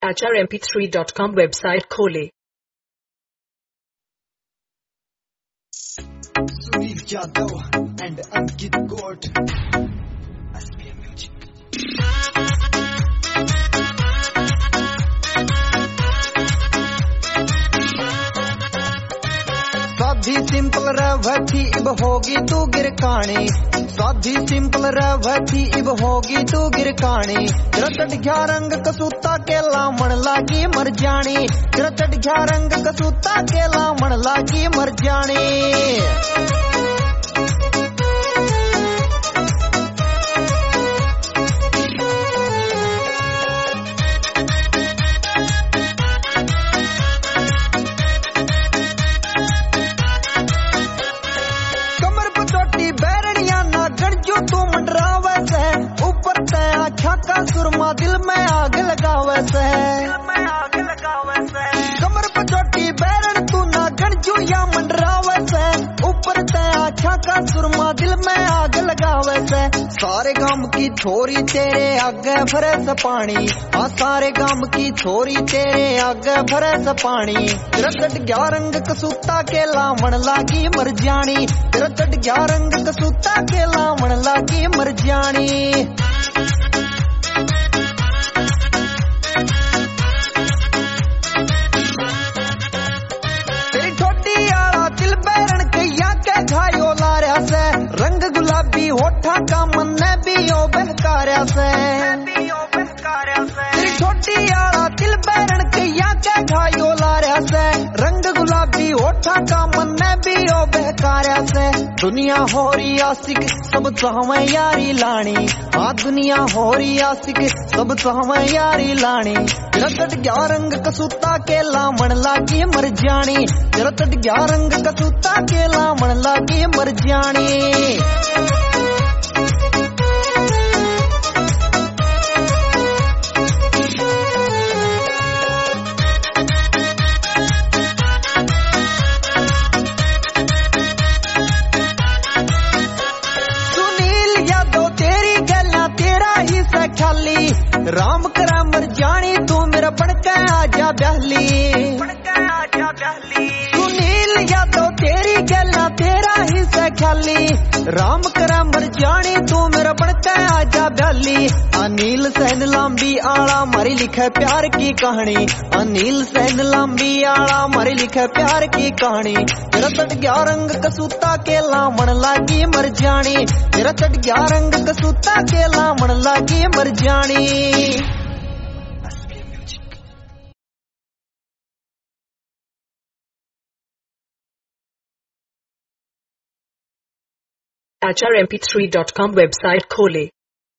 HRMP3.com website खोले। Sunil Yadav and Ankit कोट, SPM music. साधी सिंपल रहती इब होगी तू गिरकानी, साधी सिंपल रहती इब होगी तू गिरकानी। तेरा चढ़ रंग कसूता के लामण लागी मर जानी, तेरा चढ़ रंग कसूता के लामण लागी मर जानी। तू मंडरावे से ऊपर ते आँखा का सुरमा दिल में आग लगावे से, कमर पर चोटी बैरन तू ना गणजू या मंडरावे से ऊपर ते आँखा का सुरमा दिल में आग लगावे से। सारे गांव की छोरी तेरे आगे भरे से पानी, हाँ सारे गांव की छोरी तेरे आगे भरे से पानी। तेरा चढ़ गया रंग कसूता के लामण लागी मर जानी, तेरा चढ़ गया रंग कसूता के लामण लागी मर जानी। तेरी ठोडी आला दिल बैरन कैया के घायो लारिया से, रंग गुलाबी होठा का मन ने भी ओ बहकारिया से। तेरी ठोडी आला दिल बैरन कैया के घायो लारिया से, रंग गुलाबी होठा का मन ने भी ओ बहकारिया से। दुनिया हो रही आशिक सब चाहवे यारी लानी, हाँ दुनिया हो रही आशिक सब चाहवे यारी लानी। तेरा चढ़ गया रंग कसूता के लामण लागी मर जानी, तेरा चढ़ गया रंग कसूता के लामण लागी मर जानी। राम करा मर जानी तू मेरा बनके आजा बहली, सुनील यादव तेरी गल्ला तेरा ही से ख्याली। राम करा मर जानी तू मेरा बनके आजा बहली। अनिल सैन लांबी आला मारी लिखे प्यार की कहानी, अनिल सैन लांबी आला मारी लिखे प्यार की कहानी। तेरा चढ़ गया रंग कसूता के लामण लागी मर जानी, तेरा चढ़ गया रंग कसूता के लामण लागी मर जानी। HRMP3.com वेबसाइट खोले।